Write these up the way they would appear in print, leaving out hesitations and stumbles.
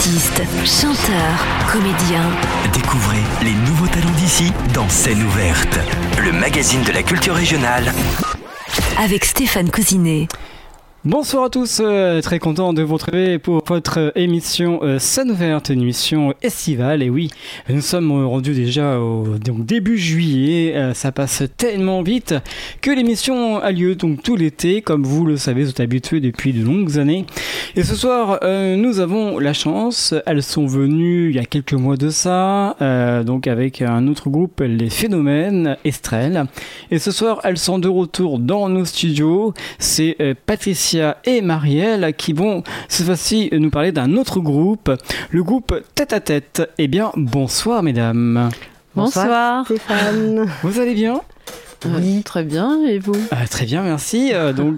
Artistes, chanteurs, comédiens. Découvrez les nouveaux talents d'ici dans Scène ouverte, le magazine de la culture régionale. Avec Stéphane Cousinet. Bonsoir à tous, très content de vous retrouver pour votre émission Scène ouverte, une émission estivale. Et oui, nous sommes rendus déjà au début juillet, ça passe tellement vite que l'émission a lieu donc tout l'été, comme vous le savez, vous êtes habitués depuis de longues années. Et ce soir, nous avons la chance, elles sont venues il y a quelques mois de ça, donc avec un autre groupe, les Phénomènes, Estrelle. Et ce soir, elles sont de retour dans nos studios, c'est Patricia et Marielle qui vont cette fois-ci nous parler d'un autre groupe, le groupe Tête à Tête. Eh bien, bonsoir mesdames. Bonsoir Stéphane. Vous allez bien ? Oui, très bien, et vous ? Très bien, merci.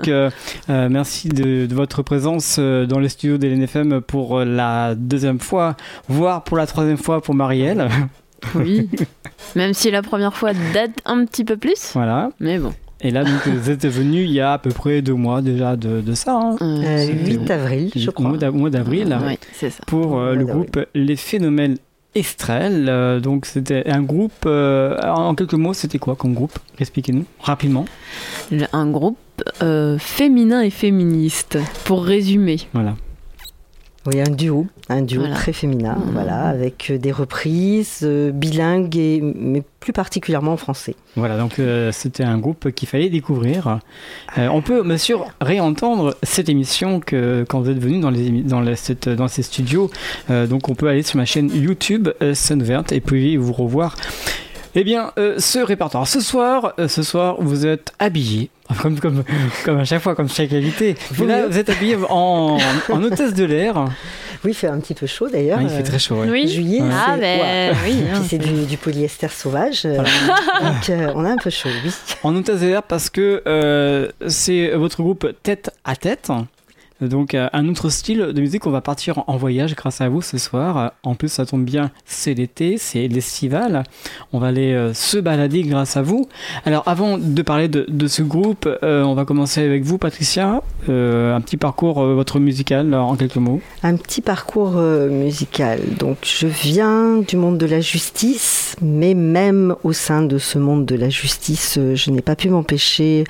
Merci de votre présence dans les studios d'LNFM pour la deuxième fois, voire pour la troisième fois pour Marielle. Oui, même si la première fois date un petit peu plus. Voilà. Mais bon. Et là, donc, vous êtes venu il y a à peu près 2 mois déjà de ça. 8 avril, je crois. Au mois d'avril, oui, c'est ça. Pour le groupe Les Phénomènes Estrelle. Donc, c'était un groupe. En quelques mots, c'était quoi comme groupe ? Expliquez-nous rapidement. Un groupe féminin et féministe, pour résumer. Voilà. Oui, un duo voilà. Très féminin, voilà, avec des reprises bilingues, mais plus particulièrement en français. Voilà, donc c'était un groupe qu'il fallait découvrir. On peut bien sûr réentendre cette émission quand vous êtes venu dans ces studios. Donc on peut aller sur ma chaîne YouTube Scène ouverte et puis vous revoir. Eh bien, ce répertoire. Ce soir, vous êtes habillés. Comme à chaque fois, comme chaque invité. Là, vous êtes habillé en hôtesse de l'air. Oui, il fait un petit peu chaud d'ailleurs. Il fait très chaud, oui. Juillet, oui. Puis c'est du polyester sauvage. Donc, on a un peu chaud, oui. En hôtesse de l'air parce que c'est votre groupe Tête à Tête. Donc un autre style de musique, on va partir en voyage grâce à vous ce soir. En plus ça tombe bien, c'est l'été, c'est l'estival. On va aller se balader grâce à vous. Alors avant de parler de ce groupe, on va commencer avec vous Patricia. Un petit parcours votre musical en quelques mots. Un petit parcours musical. Donc je viens du monde de la justice, mais même au sein de ce monde de la justice, je n'ai pas pu m'empêcher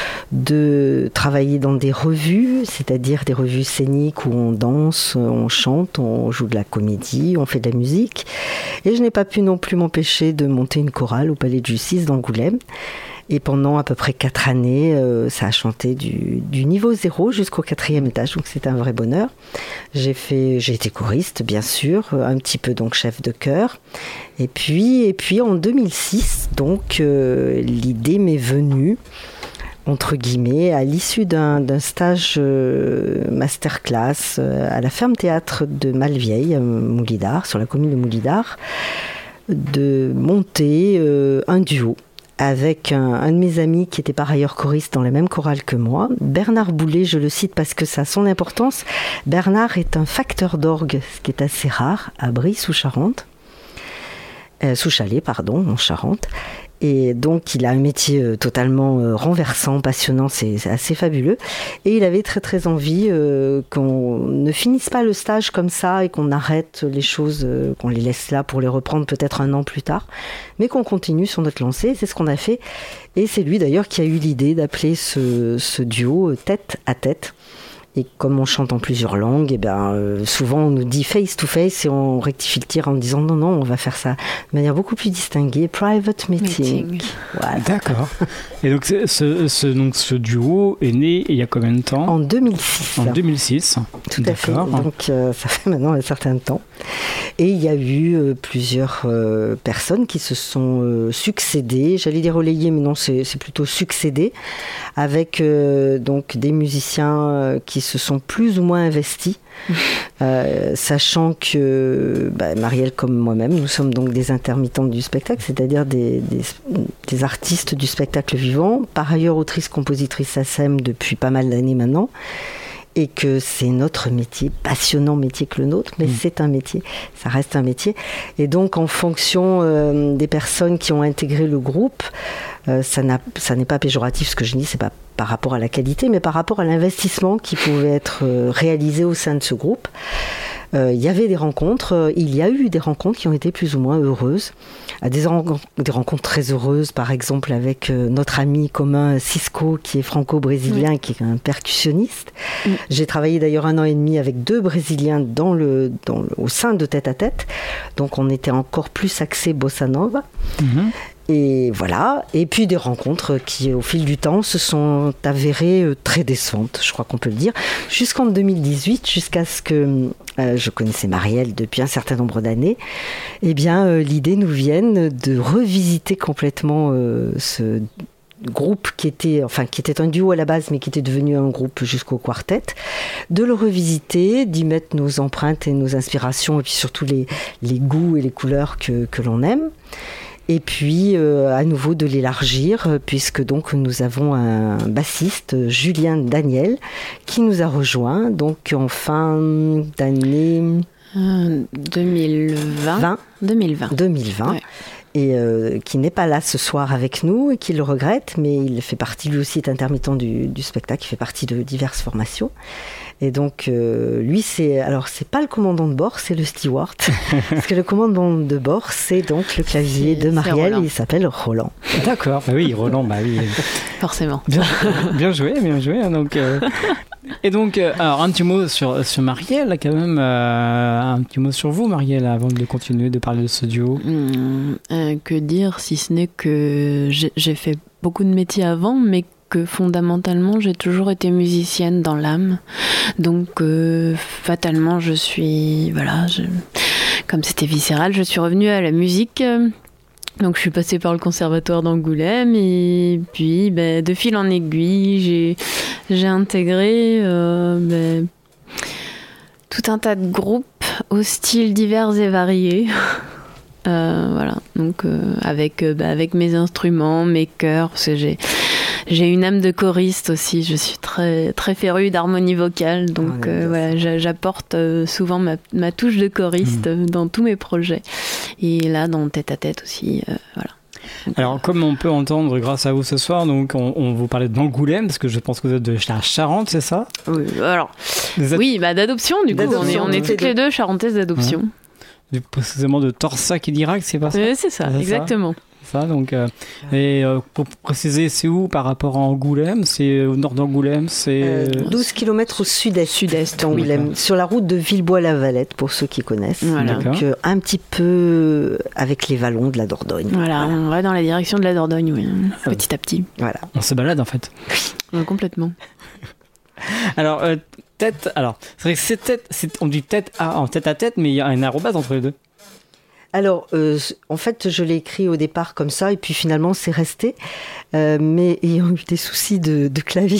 de travailler dans des revues, c'est-à-dire des revues scéniques où on danse, on chante, on joue de la comédie, on fait de la musique. Et je n'ai pas pu non plus m'empêcher de monter une chorale au Palais de Justice d'Angoulême. Et pendant à peu près 4 années, ça a chanté du niveau 0 jusqu'au 4e étage, donc c'est un vrai bonheur. J'ai été choriste, bien sûr, un petit peu donc chef de chœur. Et puis en 2006, donc l'idée m'est venue, entre guillemets, à l'issue d'un stage masterclass à la ferme théâtre de Malvieille, Moulidar, sur la commune de Moulidar, de monter un duo avec un de mes amis qui était par ailleurs choriste dans la même chorale que moi, Bernard Boulet, je le cite parce que ça a son importance. Bernard est un facteur d'orgue, ce qui est assez rare, à Brie-sous-Charente, sous Chalais, pardon, en Charente. Et donc, il a un métier totalement renversant, passionnant, c'est assez fabuleux. Et il avait très très envie qu'on ne finisse pas le stage comme ça et qu'on arrête les choses, qu'on les laisse là pour les reprendre peut-être 1 an plus tard, mais qu'on continue sur notre lancée. C'est ce qu'on a fait. Et c'est lui d'ailleurs qui a eu l'idée d'appeler ce duo Tête à Tête. Et comme on chante en plusieurs langues, et souvent on nous dit face to face et on rectifie le tir en disant non, on va faire ça de manière beaucoup plus distinguée, private meeting. Voilà. D'accord. Et donc ce duo est né il y a combien de temps ? En 2006. En 2006. Tout à fait. Donc ça fait maintenant un certain temps. Et il y a eu plusieurs personnes qui se sont succédées. J'allais dire relayées, mais non, c'est plutôt succédées, avec donc des musiciens qui se sont plus ou moins investis, sachant que Marielle comme moi-même, nous sommes donc des intermittentes du spectacle, c'est-à-dire des artistes du spectacle vivant, par ailleurs autrice, compositrice SACEM depuis pas mal d'années maintenant, et que c'est notre métier, passionnant métier que le nôtre, mais c'est un métier, ça reste un métier. Et donc en fonction des personnes qui ont intégré le groupe, ça n'est pas péjoratif ce que je dis, c'est pas par rapport à la qualité, mais par rapport à l'investissement qui pouvait être réalisé au sein de ce groupe. il y avait des rencontres, il y a eu des rencontres qui ont été plus ou moins heureuses. Des rencontres très heureuses, par exemple avec notre ami commun Cisco, qui est franco-brésilien, qui est un percussionniste. J'ai travaillé d'ailleurs 1 an et demi avec 2 Brésiliens au sein de Tête à Tête. Donc on était encore plus axé bossa nova. Et voilà. Et puis des rencontres qui, au fil du temps, se sont avérées très décevantes, je crois qu'on peut le dire. Jusqu'en 2018, jusqu'à ce que je connaissais Marielle depuis un certain nombre d'années, eh bien, l'idée nous vienne de revisiter complètement ce groupe qui était un duo à la base, mais qui était devenu un groupe jusqu'au quartet, de le revisiter, d'y mettre nos empreintes et nos inspirations, et puis surtout les goûts et les couleurs que l'on aime. Et puis, à nouveau, de l'élargir, puisque donc nous avons un bassiste, Julien Daniel, qui nous a rejoint donc en fin d'année 2020. 2020. Ouais. Et qui n'est pas là ce soir avec nous et qui le regrette, mais il fait partie, lui aussi est intermittent du spectacle, il fait partie de diverses formations. Et donc lui, c'est pas le commandant de bord, c'est le steward. Parce que le commandant de bord, c'est donc le clavier de Marielle, il s'appelle Roland. D'accord, bah oui, Roland, bah oui. Forcément. Bien joué. Donc, et donc, alors un petit mot sur Marielle, quand même, un petit mot sur vous, Marielle, avant de continuer de parler de ce duo. Que dire, si ce n'est que j'ai fait beaucoup de métiers avant, mais que fondamentalement j'ai toujours été musicienne dans l'âme, donc fatalement comme c'était viscéral, je suis revenue à la musique. Donc je suis passée par le conservatoire d'Angoulême et puis de fil en aiguille j'ai intégré tout un tas de groupes aux styles divers et variés. Voilà, donc avec mes instruments, mes chœurs, parce que j'ai une âme de choriste aussi, je suis très, très férue d'harmonie vocale, donc voilà, j'apporte souvent ma touche de choriste dans tous mes projets. Et là, dans Tête à Tête aussi, voilà. Alors, comme on peut entendre grâce à vous ce soir, donc on vous parlait d'Angoulême, parce que je pense que vous êtes de la Charente, c'est ça ? Oui, alors, d'adoption, du coup, on est toutes les deux charentaises d'adoption. Précisément de Torsac et d'Irak, c'est pas ça ? C'est ça, exactement. Ça, donc, pour préciser, c'est où par rapport à Angoulême ? C'est au nord d'Angoulême, c'est 12 km au sud-est d'Angoulême, sur la route de Villebois-la-Valette, pour ceux qui connaissent. Voilà. Donc, un petit peu avec les vallons de la Dordogne. Voilà, on va dans la direction de la Dordogne, oui, petit à petit. Voilà. On se balade en fait. Complètement. Alors, tête. Alors, c'est vrai que on dit tête à tête, mais il y a un arrobase entre les deux. Alors, en fait, je l'ai écrit au départ comme ça, et puis finalement, c'est resté. Mais ayant eu des soucis de clavier,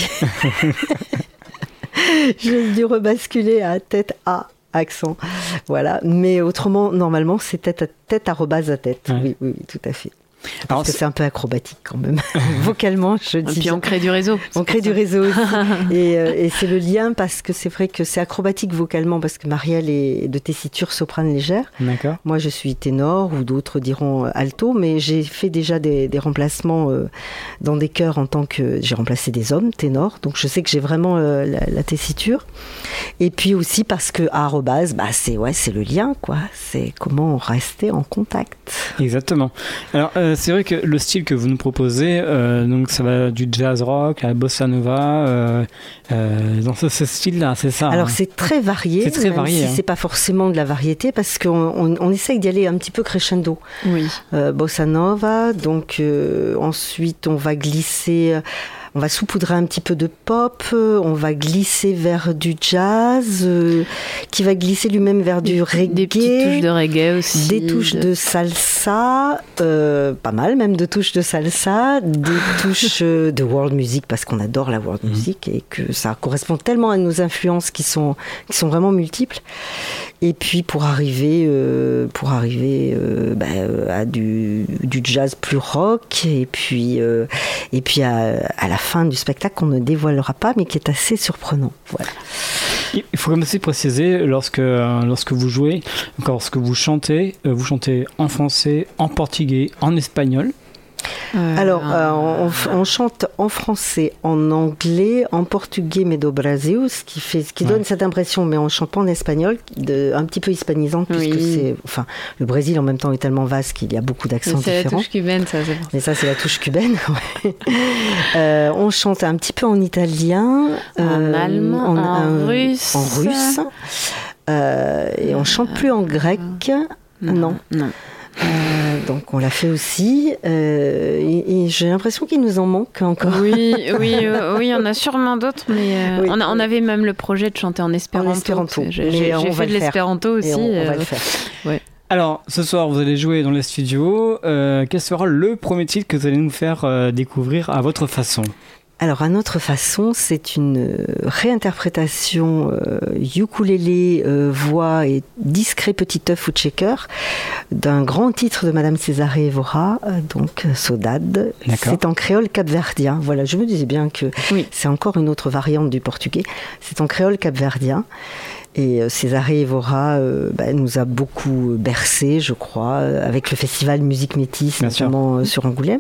j'ai dû rebasculer à tête à accent. Voilà. Mais autrement, normalement, c'est tête à tête, arrobase à tête. Ouais. Oui, tout à fait. Parce que c'est un peu acrobatique quand même. Vocalement, je dis. Et puis on crée du réseau. On crée du réseau aussi. Et c'est le lien, parce que c'est vrai que c'est acrobatique vocalement, parce que Marielle est de tessiture soprane légère. D'accord. Moi, je suis ténor, ou d'autres diront alto, mais j'ai fait déjà des remplacements dans des chœurs en tant que... J'ai remplacé des hommes ténors, donc je sais que j'ai vraiment la tessiture. Et puis aussi parce que arrobase, c'est le lien, quoi. C'est comment rester en contact. Exactement. Alors, c'est vrai que le style que vous nous proposez, donc ça va du jazz rock à la bossa nova, dans ce style-là, c'est ça. Alors c'est très varié, c'est très varié, si c'est pas forcément de la variété, parce qu'on essaye d'y aller un petit peu crescendo. Oui. Bossa nova, donc ensuite on va glisser... On va saupoudrer un petit peu de pop, on va glisser vers du jazz, qui va glisser lui-même vers du reggae. Des petites touches de reggae aussi. Des touches de salsa, pas mal même de touches de salsa, des touches de world music, parce qu'on adore la world music et que ça correspond tellement à nos influences qui sont vraiment multiples. Et puis pour arriver à du jazz plus rock, et puis à la fin du spectacle qu'on ne dévoilera pas, mais qui est assez surprenant. Voilà. Il faut aussi préciser, lorsque vous jouez, lorsque vous chantez en français, en portugais, en espagnol. Alors, on chante en français, en anglais, en portugais, mais do Brasil, ce qui donne cette impression, mais on chante pas en espagnol, un petit peu hispanisante, puisque le Brésil en même temps est tellement vaste qu'il y a beaucoup d'accents différents. C'est la touche cubaine, ça. C'est mais ça, c'est la touche cubaine. On chante un petit peu en italien, en allemand, en russe. Et on chante plus en grec. Non. Donc on l'a fait aussi et j'ai l'impression qu'il nous en manque encore. Oui, on a sûrement d'autres, mais on avait même le projet de chanter en espéranto. J'ai fait de l'espéranto aussi. Et on va le faire. Ouais. Alors, ce soir, vous allez jouer dans les studios. Quel sera le premier titre que vous allez nous faire découvrir à votre façon ? Alors, à notre façon, c'est une réinterprétation ukulélé, voix et discret petit œuf ou checker d'un grand titre de Madame Césarée Évora, donc Saudade. D'accord. C'est en créole capverdien. Voilà, je me disais bien que c'est encore une autre variante du portugais. C'est en créole capverdien. Et Césarée Évora nous a beaucoup bercé, je crois, avec le festival Musique Métis, notamment sur Angoulême.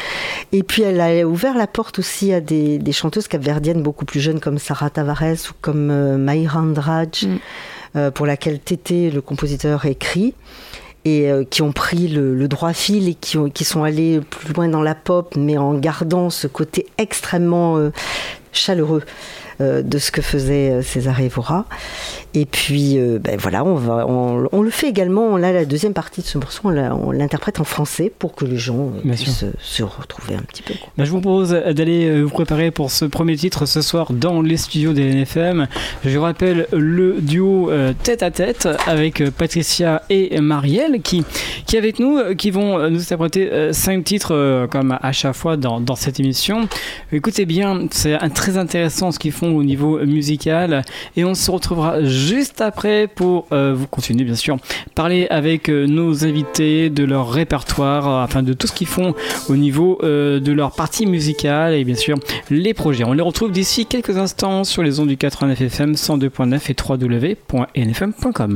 Et puis elle a ouvert la porte aussi à des chanteuses capverdiennes beaucoup plus jeunes comme Sarah Tavares ou comme Mayra Andrade, pour laquelle Tété, le compositeur, écrit. Et qui ont pris le droit fil et qui sont allés plus loin dans la pop, mais en gardant ce côté extrêmement chaleureux de ce que faisait Césarée Évora. Et puis voilà, on le fait également. Là, la deuxième partie de ce morceau, on l'interprète en français pour que les gens puissent se retrouver un petit peu. Je vous propose d'aller vous préparer pour ce premier titre ce soir dans les studios des NFM. Je vous rappelle le duo tête à tête avec Patricia et Marielle qui est avec nous, qui vont nous interpréter 5 titres comme à chaque fois dans cette émission. Écoutez bien, c'est très intéressant ce qu'ils font au niveau musical et on se retrouvera juste après pour vous continuer bien sûr parler avec nos invités de leur répertoire, enfin de tout ce qu'ils font au niveau de leur partie musicale et bien sûr les projets. On les retrouve d'ici quelques instants sur les ondes du 89 FM 102.9 et www.nfm.com.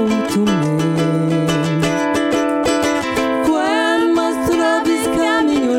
Caminho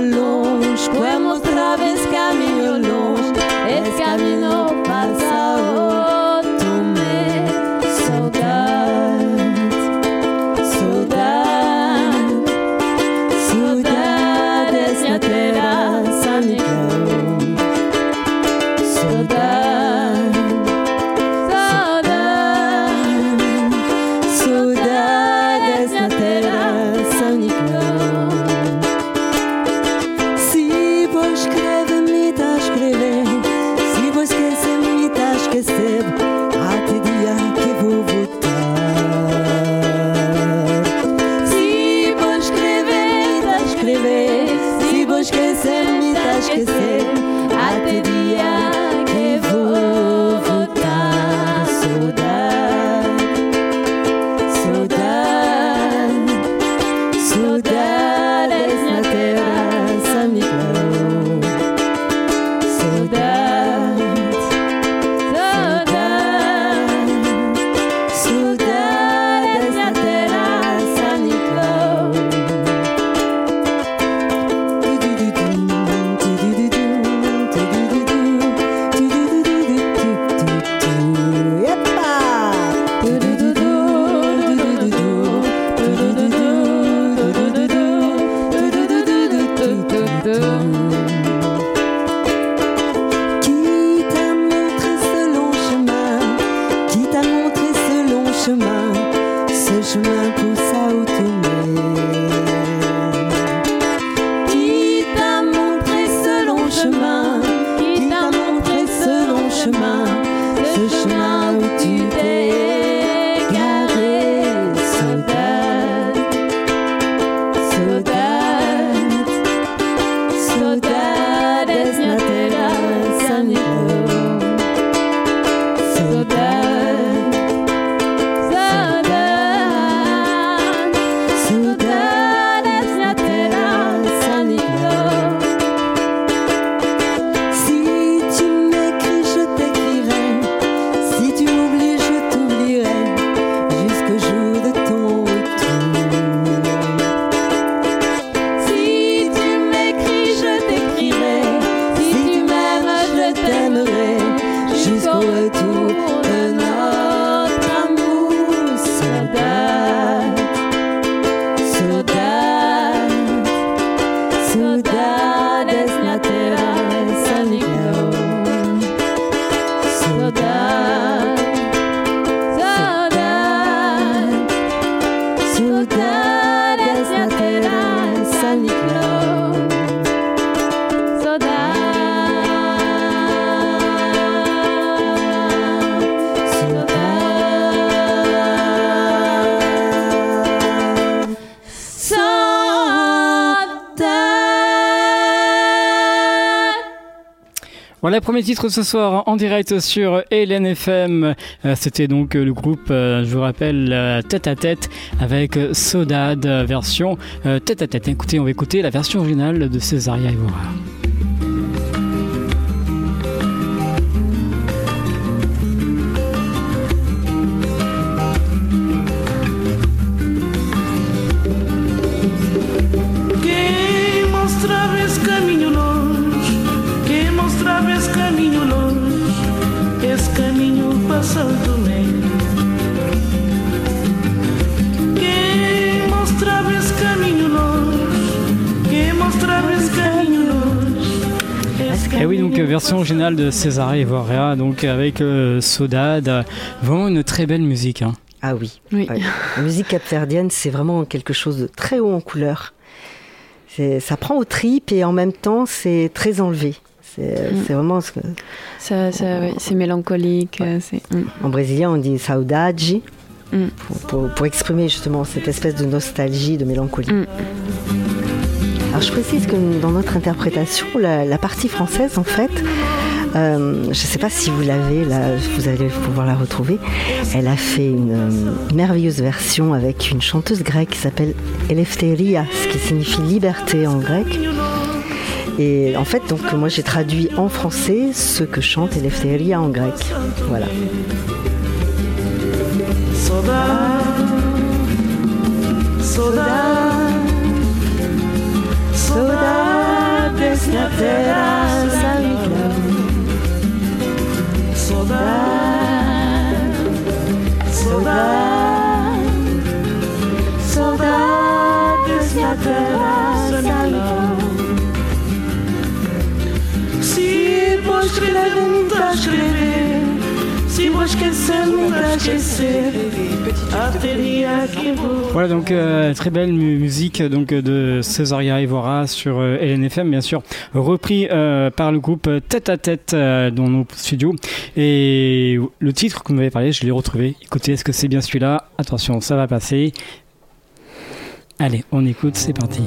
Voilà, premier titre ce soir en direct sur LNFM. C'était donc le groupe, je vous rappelle, Tête à Tête avec Saudade, version Tête à Tête. Écoutez, on va écouter la version originale de Césaria Évora. Et oui, donc version originale de Césaria Évora, donc avec Saudade, vraiment une très belle musique. Hein. Ah oui. Oui. Ouais. La musique capverdienne, c'est vraiment quelque chose de très haut en couleur. Ça prend aux tripes et en même temps, c'est très enlevé. C'est vraiment ce que... Oui, c'est mélancolique. Ouais. En brésilien, on dit saudade pour exprimer justement cette espèce de nostalgie, de mélancolie. Alors je précise que dans notre interprétation, la partie française, en fait, je ne sais pas si vous l'avez, là, vous allez pouvoir la retrouver. Elle a fait une merveilleuse version avec une chanteuse grecque qui s'appelle Eleftheria, ce qui signifie liberté en grec. Et en fait, donc moi j'ai traduit en français ce que chante Eleftheria en grec. Voilà. Saudades na terra saniglam. Saudades na terra saniglam. Se vou escrever, me dá escrever. Se vou esquecer, me dá esquecer. Voilà, donc très belle musique donc de Césaria Évora sur LNFM, bien sûr, repris par le groupe Tête à Tête dans nos studios. Et le titre que vous m'avez parlé, je l'ai retrouvé. Écoutez, est-ce que c'est bien celui-là? Attention, ça va passer. Allez, on écoute, c'est parti.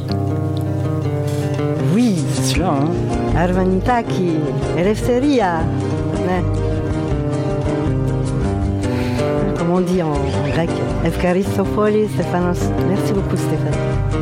Oui, c'est celui-là, hein. Arvanitaki, Eleftheria. Ouais. Comme on dit en grec, Evkaristopholi, Stéphanos. Merci beaucoup, Stéphane.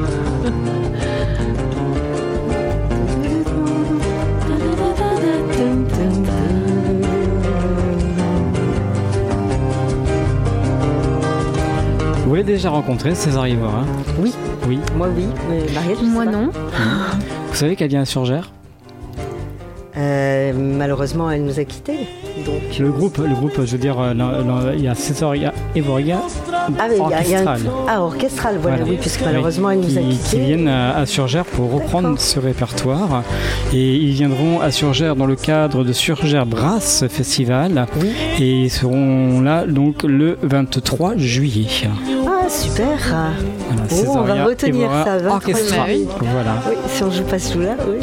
Vous l'avez déjà rencontré, Césaria Évora? Oui. Oui. Moi, oui. Mais Mariette, Moi, non. Vous savez qu'elle vient à Surgères? Malheureusement, elle nous a quittés. Donc... Le groupe, je veux dire, il y a Césaria Évora orchestral. Orchestral, voilà, oui, puisque malheureusement, elle nous a quittés. Qui viennent à Surgères pour reprendre ce répertoire. Et ils viendront à Surgères dans le cadre de Surgères Brass Festival. Oui. Et ils seront là donc le 23 juillet. Ah, super. Voilà, on va retenir ça. Orchestral. Oui. Voilà. Oui, si on joue pas celui-là, oui.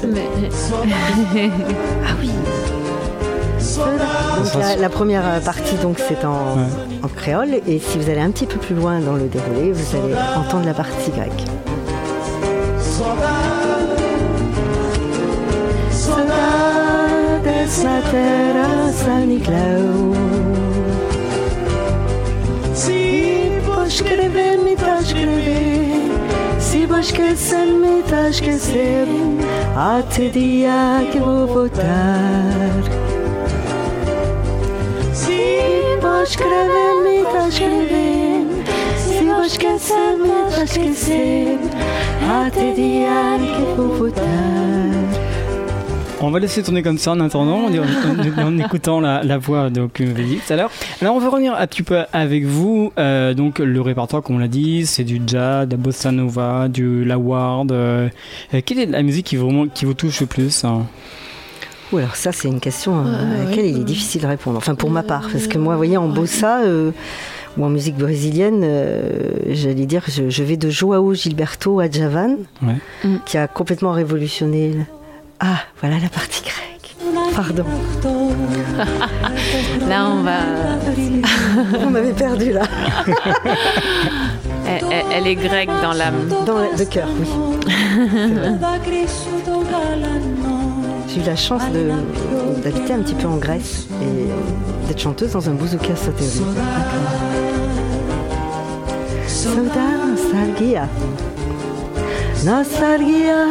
Ah oui. Donc la première partie, donc, c'est en créole, et si vous allez un petit peu plus loin dans le déroulé, vous allez entendre la partie grecque. Se vou esquecer, me tá esquecer, até dia que vou voltar. Se vou escrever, me tá escrever. Se vou esquecer, me tá esquecer, até dia que vou voltar. On va laisser tourner comme ça en attendant, en écoutant la voix que vous avez dit tout à l'heure. Alors on va revenir un petit peu avec vous. Donc le répertoire, comme on l'a dit, c'est du jazz, de la bossa nova, du laward. Quelle est la musique qui vous touche le plus, hein? Alors ça, c'est une question à laquelle il est difficile de répondre. Enfin, pour ma part, parce que moi, vous voyez, en bossa ou en musique brésilienne, j'allais dire, je vais de João Gilberto à Djavan, qui a complètement révolutionné... Ah, voilà la partie grecque. Pardon. Là, on va... Vous m'avez perdu, là. Elle est grecque dans l'âme. Dans le cœur, oui. j'ai eu la chance d'habiter un petit peu en Grèce et d'être chanteuse dans un bouzouki satéri. Nostalgia. Nostalgia.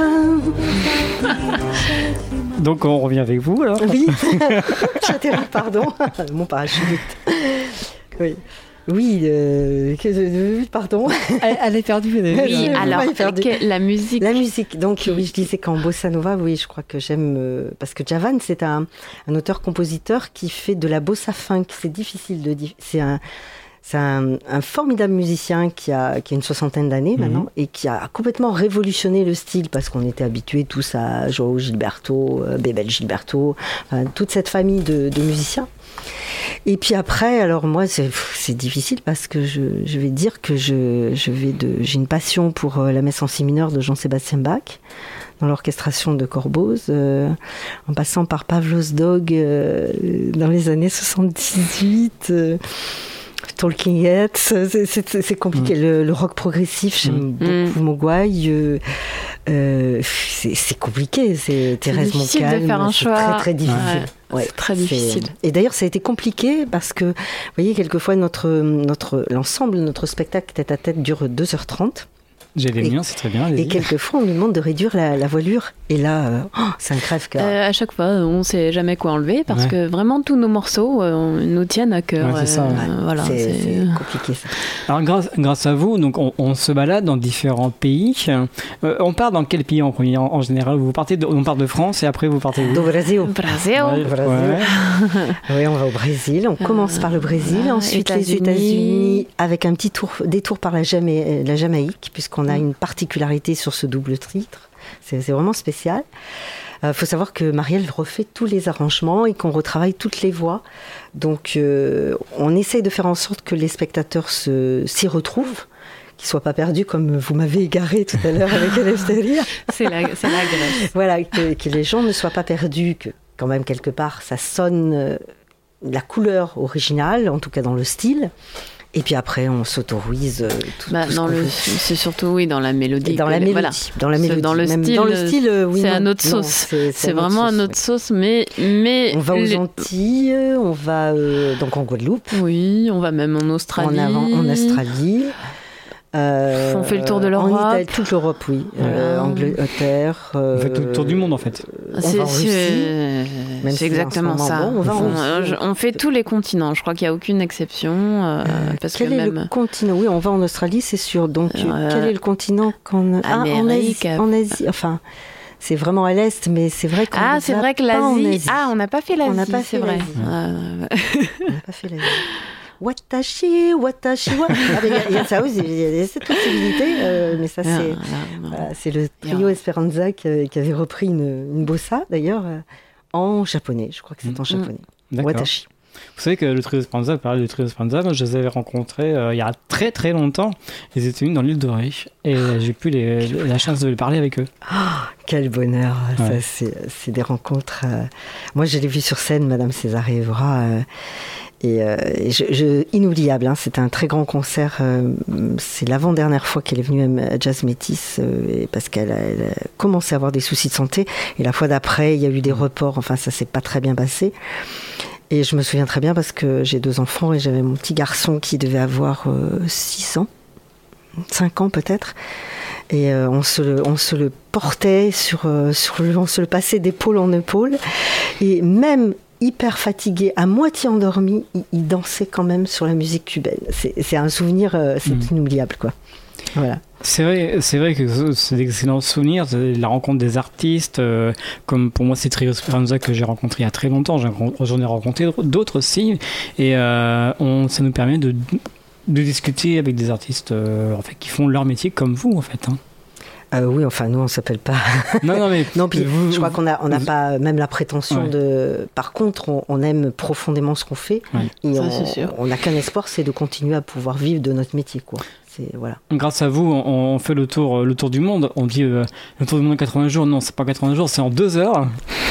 Donc on revient avec vous alors. Oui, j'atterris, pardon. Mon parachute. Oui. Oui, pardon. Elle est perdue. Oui, alors la musique. La musique. Donc oui, je disais qu'en bossa nova, oui, je crois que j'aime parce que Djavan, c'est un auteur-compositeur qui fait de la bossa funk. C'est difficile de dire. C'est un formidable musicien qui a une 60aine d'années maintenant et qui a complètement révolutionné le style parce qu'on était habitués tous à João Gilberto, Bebel Gilberto, toute cette famille de musiciens. Et puis après, alors moi, c'est difficile parce que je vais dire que j'ai une passion pour la messe en si mineur de Jean-Sébastien Bach dans l'orchestration de Corboz, en passant par Pavlos Dog dans les années 78. Talking Heads, c'est compliqué. Le rock progressif, j'aime beaucoup Mogwai. C'est compliqué. C'est Thérèse Montcalm. C'est difficile de faire un choix. Très très difficile. Ouais, c'est très difficile. Et d'ailleurs, ça a été compliqué parce que, vous voyez, quelquefois l'ensemble de notre spectacle tête à tête dure 2h30. J'ai les miens, c'est très bien. Et quelquefois, on nous demande de réduire la voilure. Et là, c'est un crève-cœur. À chaque fois, on ne sait jamais quoi enlever parce que vraiment, tous nos morceaux nous tiennent à cœur. Ouais, c'est ça. Voilà, c'est compliqué, ça. Alors, grâce à vous, donc, on se balade dans différents pays. On part dans quel pays en général? On part de France et après, vous partez où? Do Brasil. Brasil. Oui, on va au Brésil. On commence par le Brésil. Ensuite, les États-Unis, avec un petit détour par la Jamaïque, puisqu'on a une particularité sur ce double titre. C'est vraiment spécial. Faut savoir que Marielle refait tous les arrangements et qu'on retravaille toutes les voix. Donc, on essaye de faire en sorte que les spectateurs s'y retrouvent, qu'ils ne soient pas perdus comme vous m'avez égaré tout à l'heure avec Eleftheria. C'est la Grèce. Voilà, que les gens ne soient pas perdus, que quand même quelque part ça sonne la couleur originale, en tout cas dans le style. Et puis après, on s'autorise tout ce qu'on veut. C'est surtout, dans la mélodie. Dans la mélodie. Voilà. Dans la mélodie. Dans le style, oui, c'est un autre sauce. C'est vraiment un autre sauce, mais on va aux Antilles, on va donc en Guadeloupe. Oui, on va même en Australie. En Australie. On fait le tour de l'Europe. En Italie, toute l'Europe, oui. Angleterre. On fait tout le tour du monde, en fait. C'est exactement ça. On fait tous les continents. Je crois qu'il n'y a aucune exception. Parce quel est le continent? Oui, on va en Australie, c'est sûr. Donc, quel est le continent Amérique. En Asie. Enfin, c'est vraiment à l'est, mais c'est vrai qu'on c'est vrai que l'Asie. On n'a pas fait l'Asie. On n'a pas fait vrai. On n'a pas fait l'Asie. Watashi. Il y a ça aussi, il y a cette possibilité, mais ça c'est le trio Esperanza qui avait repris une bossa d'ailleurs en japonais, je crois que c'est en japonais. Watashi. Vous savez que le trio Esperanza, parler du trio Esperanza, moi je les avais rencontrés il y a très très longtemps. Ils étaient venus dans l'île de Ré et j'ai pu la chance de parler avec eux. Oh, quel bonheur, ça, c'est des rencontres. Moi je l'ai vu sur scène, Madame César Evra. Inoubliable, c'était un très grand concert. C'est l'avant-dernière fois qu'elle est venue à Jazz Métis parce qu'elle a commencé à avoir des soucis de santé. Et la fois d'après, il y a eu des reports. Enfin, ça s'est pas très bien passé. Et je me souviens très bien parce que j'ai 2 enfants et j'avais mon petit garçon qui devait avoir 6 ans, 5 ans peut-être. Et on se le portait on se le passait d'épaule en épaule. Et même hyper fatigué, à moitié endormi, il dansait quand même sur la musique cubaine. C'est un souvenir, c'est inoubliable, quoi. Voilà. C'est vrai que c'est d'excellents souvenirs, la rencontre des artistes, comme pour moi c'est Trio Esperanza que j'ai rencontré il y a très longtemps, j'en ai rencontré d'autres aussi, et ça nous permet de discuter avec des artistes en fait, qui font leur métier comme vous en fait. Oui, enfin nous on s'appelle pas. Non mais non, puis je crois qu'on n'a pas même la prétention de. Par contre, on aime profondément ce qu'on fait et on n'a qu'un espoir, c'est de continuer à pouvoir vivre de notre métier, quoi. Voilà. Grâce à vous, on fait le tour du monde. On dit le tour du monde en 80 jours. Non, c'est pas 80 jours, c'est en 2 heures.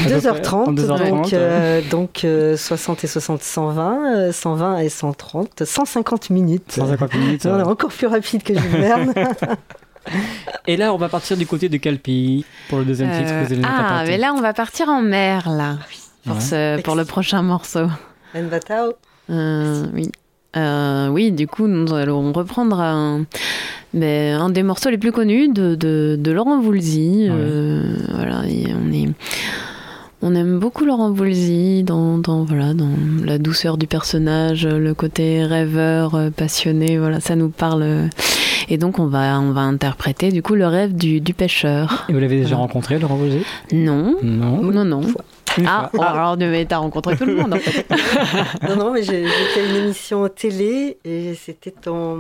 2h30. Donc 60 et 60, 120, 120 et 130, 150 minutes. 150 minutes. On est encore plus rapide que Jules Verne. Et là, on va partir du côté de quel pays pour le deuxième titre que vous allez nous interpréter? Mais là, on va partir en mer, là, pour le prochain morceau. Envatao. Oui. Oui, du coup, nous allons reprendre un des morceaux les plus connus de Laurent Voulzy. Voilà, et on aime beaucoup Laurent Voulzy dans la douceur du personnage, le côté rêveur, passionné. Voilà, ça nous parle. Et donc, on va interpréter du coup le rêve du pêcheur. Et vous l'avez déjà rencontré, Laurent Voulzy? Non. Ah, alors t'as rencontré tout le monde en fait. Non, mais j'ai fait une émission télé et c'était en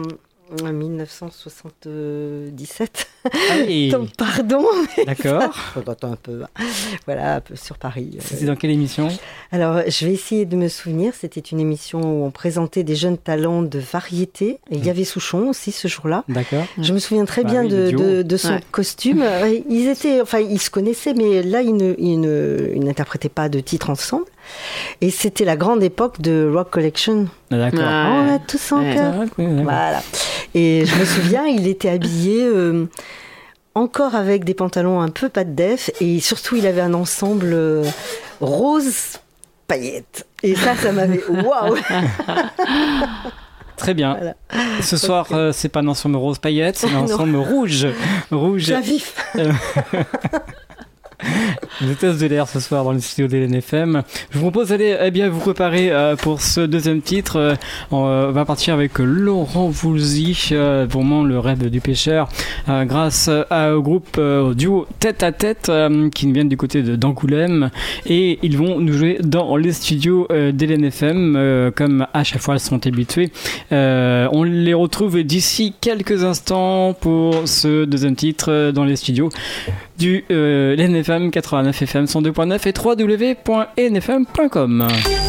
1977. Donc, pardon. D'accord. Un peu sur Paris. C'était dans quelle émission? Alors, je vais essayer de me souvenir. C'était une émission où on présentait des jeunes talents de variété. Et il y avait Souchon aussi ce jour-là. D'accord. Je me souviens très bien de son costume. Ils se connaissaient, mais là, ils n'interprétaient pas de titres ensemble. Et c'était la grande époque de Rock Collection. D'accord. On a tous en cœur. Voilà. Et je me souviens, il était habillé encore avec des pantalons un peu pas de def. Et surtout, il avait un ensemble rose paillettes. Et ça m'avait... Waouh. Très bien. Voilà. Ce soir, c'est pas un ensemble rose paillettes, c'est un ensemble rouge. Rouge. Vif. Des tests de l'air ce soir dans le studio d'LNFM. Je vous propose d'aller vous préparer pour ce deuxième titre. On va partir avec Laurent Voulzy, vraiment le rêve du pêcheur, grâce au groupe au duo Tête à Tête qui viennent du côté d'Angoulême, et ils vont nous jouer dans les studios d'LNFM comme à chaque fois ils sont habitués. On les retrouve d'ici quelques instants pour ce deuxième titre dans les studios du LNFM 89 FM 102.9 et www.nfm.com.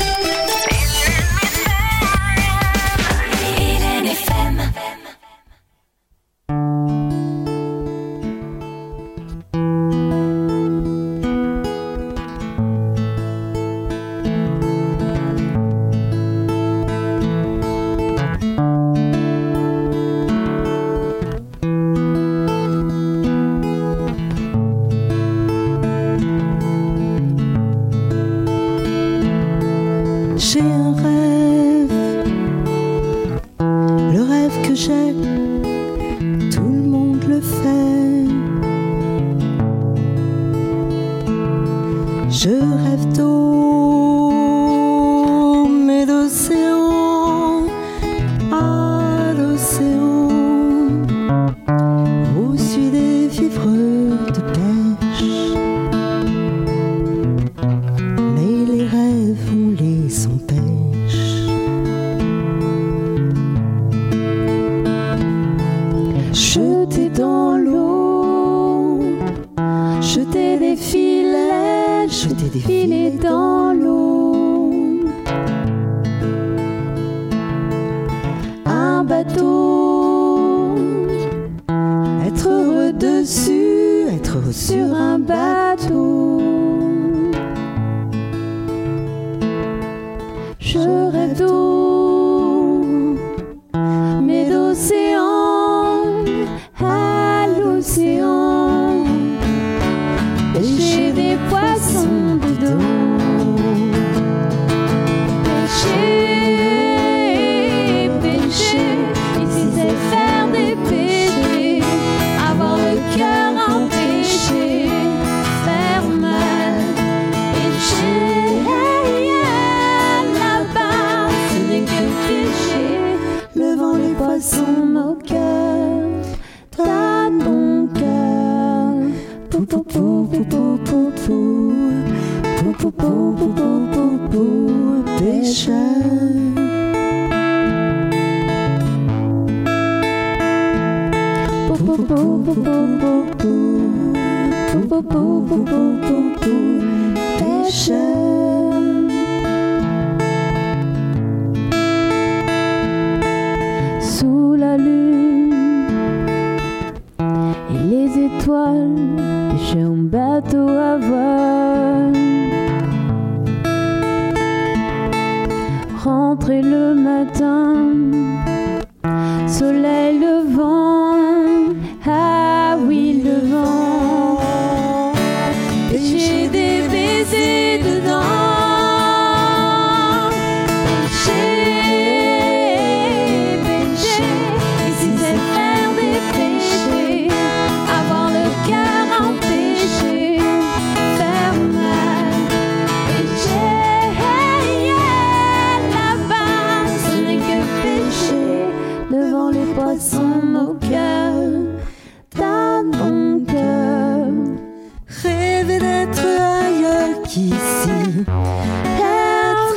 Sous la lune et les étoiles, pêcher un bateau à voile, rentrer le matin, soleil levant.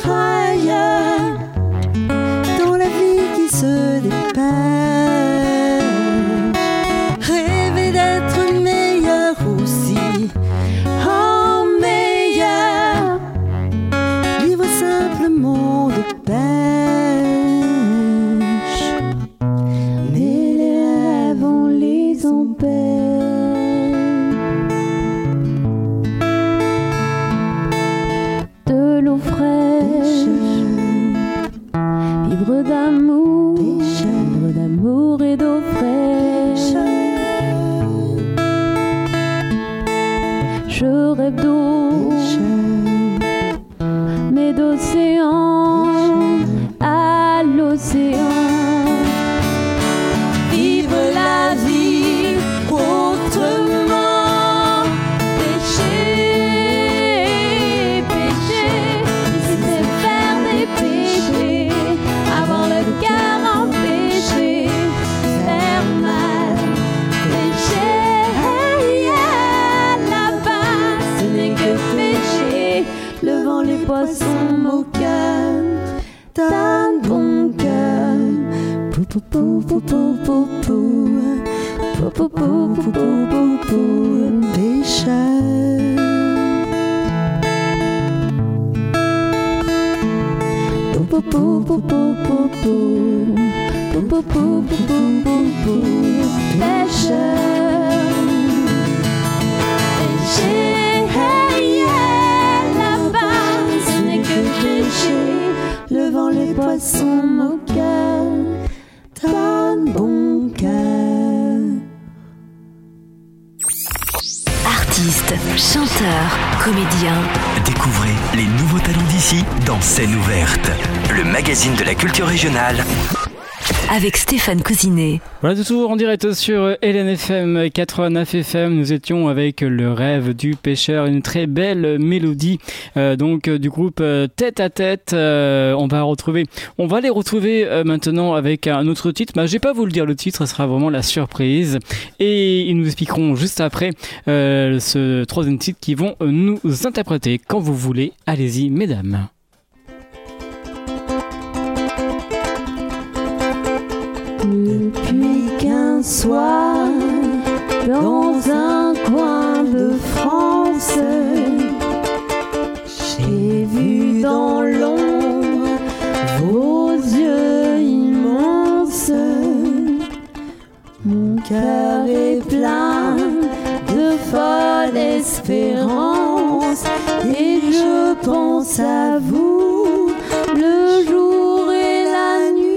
ailleurs, dans la vie qui se dépêche. Rêver d'être meilleur aussi, oh meilleur, vivre simplement de pêche. Mais les rêves on les empêche. De l'eau fraîche, vivre d'amour et d'eau fraîche. Je rêve d'eau, mais d'océan à l'océan. Vivre la vie autrement. Pécher, pécher, ici c'est faire des péchés, avoir le cœur empêché, faire mal. Pécher, là-bas, ce n'est que pécher, le vent, les poissons, mon cœur, d'un bon cœur. Pou pou pou pou pou pou pou, pou pou pou pou pou pou pou, pécheur. Pou pou pou pou pou pou pou, pou pou pou pou pou pou, pécheur. Pécher, là-bas, ce n'est que pécher, le vent, les poissons, mon cœur, d'un bon cœur. Artistes, chanteurs, comédiens. Découvrez les nouveaux talents d'ici dans Scène ouverte, le magazine de la culture régionale. Avec Stéphane Cousinet. Voilà, de retour en direct sur LNFM 89 FM. Nous étions avec Le Rêve du Pêcheur, une très belle mélodie du groupe Tête à Tête. On va les retrouver maintenant avec un autre titre. Je vais pas vous le dire le titre, ce sera vraiment la surprise. Et ils nous expliqueront juste après ce troisième titre qu'ils vont nous interpréter. Quand vous voulez, allez-y mesdames. Depuis qu'un soir, dans un coin de France, j'ai vu dans l'ombre vos yeux immenses. Mon cœur est plein de folle espérance et je pense à vous le jour et la nuit.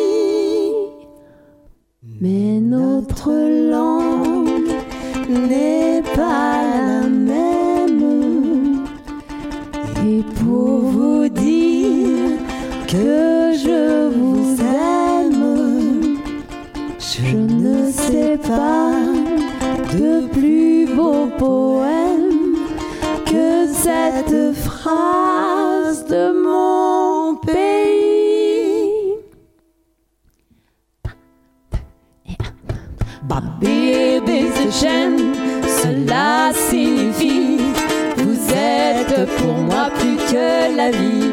Mais notre langue n'est pas la même. Et pour vous dire que je vous aime, je ne sais pas de plus beau poème que cette phrase de mon pays. Baby, cela signifie vous êtes pour moi plus que la vie.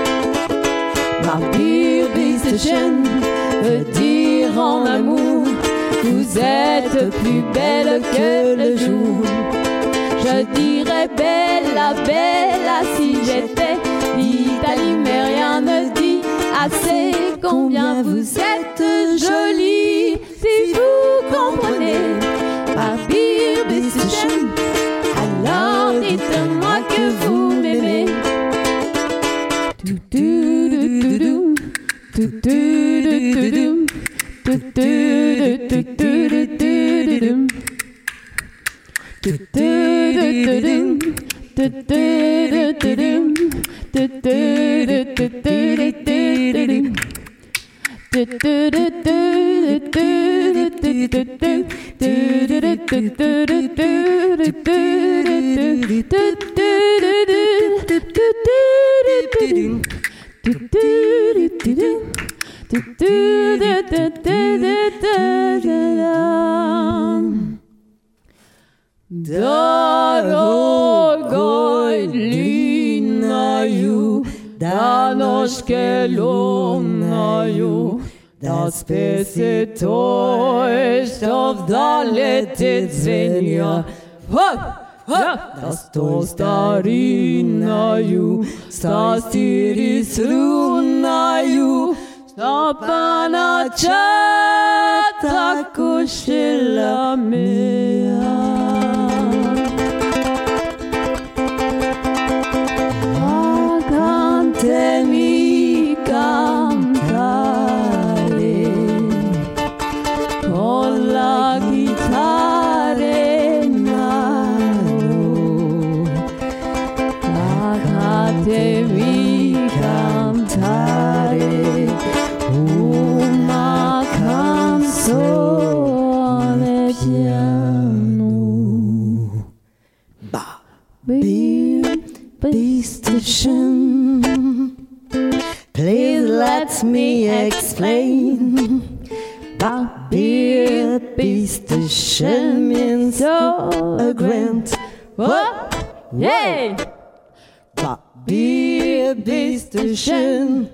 Baby, veut dire en amour vous êtes plus belle que le jour. Je dirais bella, bella si j'étais d'Italie, mais rien ne dit assez combien vous êtes jolie. Si vous comprenez par Baby Station, alors dites-moi que vous m'aimez. Danoške lunaju, da spet se täuscht auf dalete zvenja. Da sto starinaju, stastiri srunaju, stopana čata kušila mea. Cantemi cantare con la chitarra in mano. Lasciatemi cantare una canzone piano. Bist du schön? Please let me explain. Bier bist du schön means so grand. What? Yay! Bier bist du schön.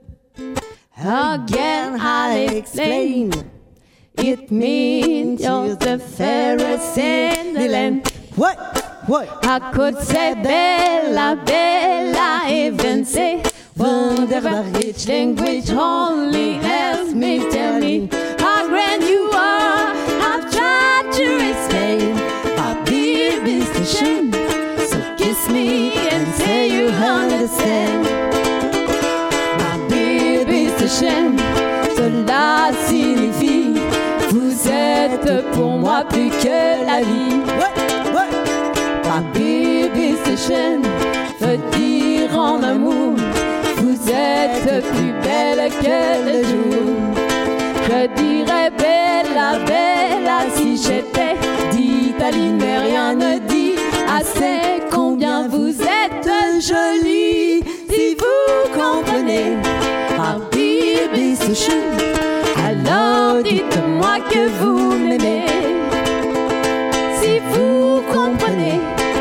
Again I'll explain. It means you're the fairest in the land. What? I could say Bella, Bella, even say wonderful rich language only helps me tell me how grand you are. I've tried to explain, but dear Mr. Shane, so kiss me and say you understand. My dear Mr. Shane, cela signifie vous êtes pour moi plus que la vie. Ma baby station veut dire en amour, vous êtes plus belle que le jour. Je dirais bella, bella si j'étais d'Italie, mais rien ne dit assez combien vous êtes jolie. Si vous comprenez ma baby station, alors dites-moi que vous m'aimez. Si vous comprenez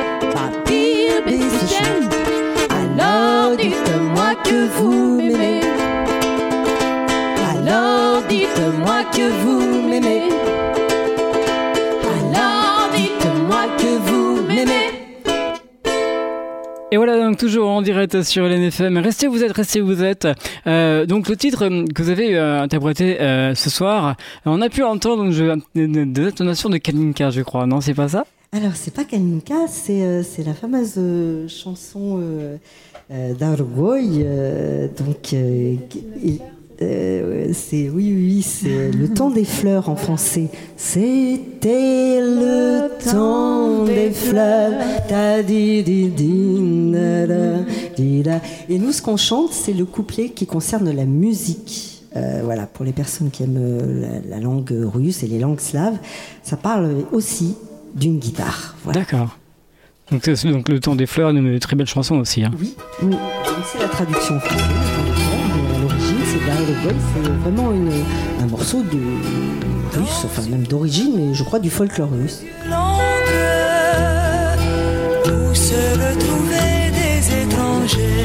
alors dites-moi que vous m'aimez. Alors dites-moi que vous m'aimez. Alors dites-moi que vous m'aimez. Et voilà, donc toujours en direct sur LNFM. Restez où vous êtes, restez où vous êtes. Donc le titre que vous avez interprété ce soir, on a pu entendre des intonations de Kalinka, je crois. Non, c'est pas ça? Alors, c'est pas Kalinka, c'est la fameuse chanson d'Argoy. C'est c'est le temps des fleurs en français. C'était le temps des fleurs. Et nous, ce qu'on chante, c'est le couplet qui concerne la musique. Voilà, pour les personnes qui aiment la langue russe et les langues slaves, ça parle aussi d'une guitare. Voilà. D'accord. Donc le temps des fleurs, une très belle chanson aussi. Hein. Oui. Donc c'est la traduction française. À l'origine, c'est d'Argoy. C'est vraiment un morceau de russe, enfin même d'origine, mais je crois du folklore russe. Où se retrouver des étrangers.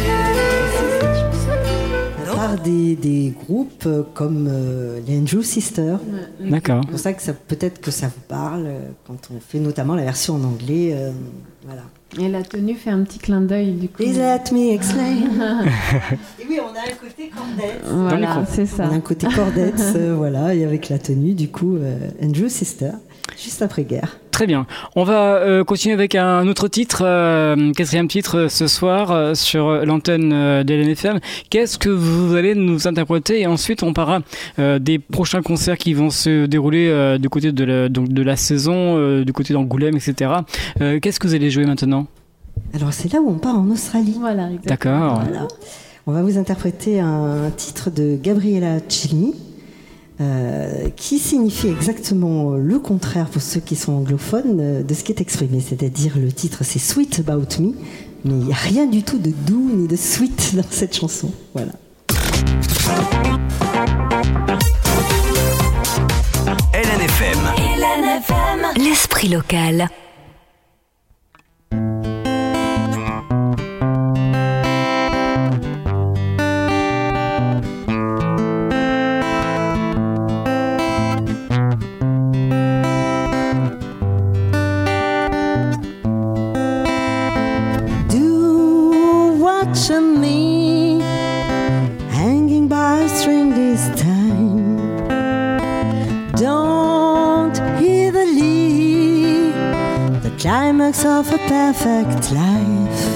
Par des groupes comme les Andrew Sisters. D'accord. C'est pour ça que peut-être que ça vous parle quand on fait notamment la version en anglais. Voilà. Et la tenue fait un petit clin d'œil du coup. Please let me explain. Et oui, on a un côté Chordettes. Voilà, c'est ça. On a un côté Chordettes, voilà, et avec la tenue du coup Andrew Sisters, juste après guerre. Très bien. On va continuer avec un autre titre, quatrième titre ce soir sur l'antenne de LNFM. Qu'est-ce que vous allez nous interpréter? Et ensuite, on parlera des prochains concerts qui vont se dérouler du côté de la saison, du côté d'Angoulême, etc. Qu'est-ce que vous allez jouer maintenant? Alors, c'est là où on part en Australie. Voilà, exactement. D'accord. Voilà. On va vous interpréter un titre de Gabriella Cilmi. Qui signifie exactement le contraire pour ceux qui sont anglophones de ce qui est exprimé, c'est-à-dire le titre c'est Sweet About Me, mais il n'y a rien du tout de doux ni de sweet dans cette chanson. Voilà. LNFM. L'esprit local. paradox of a perfect life.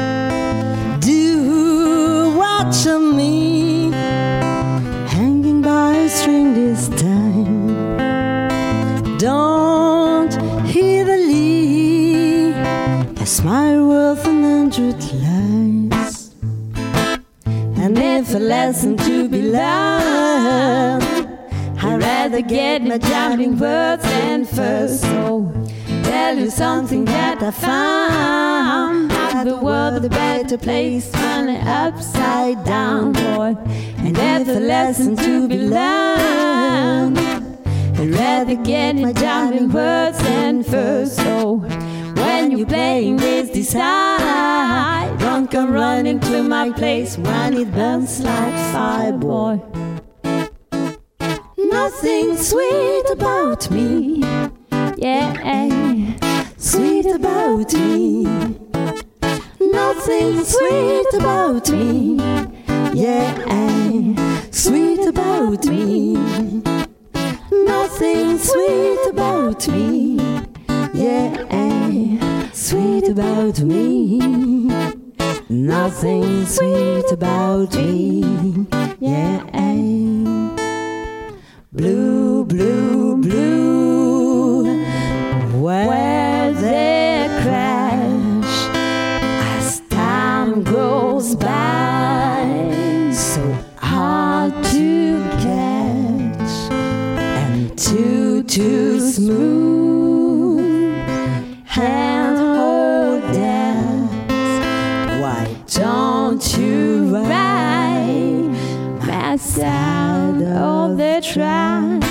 Do watch me hanging by a string this time. Don't hear the lee, a smile worth 100 lies. And if a lesson to be learned, I'd rather get my drowning words than first. So tell you something that I found. The world a better place when it's upside down, boy. And if a lesson to be learned, I'd rather get my drowning words than first. So when you're playing with desire, don't come running to my place when it burns like fire, boy. Nothing sweet about me, yeah, sweet about me. Nothing sweet about me, yeah, sweet about me. Nothing sweet about me, yeah, sweet about me. Nothing sweet about me, yeah. Blue, blue, blue, where they crash as time goes by, so hard to catch and too smooth. And hold that, why don't you ride my side of the track?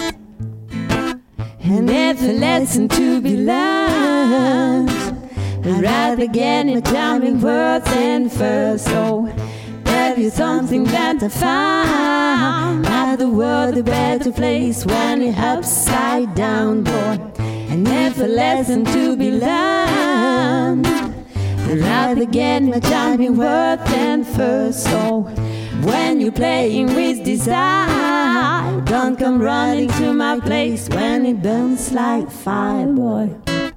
And if a lesson to be learned, I'd rather get my drowning words than first. So tell you something that I found. Not the world a better place when it's upside down, boy. And if a lesson to be learned, I'd rather get my drowning words than first. So when you're playing with desire, don't come running to my place when it burns like fire, boy.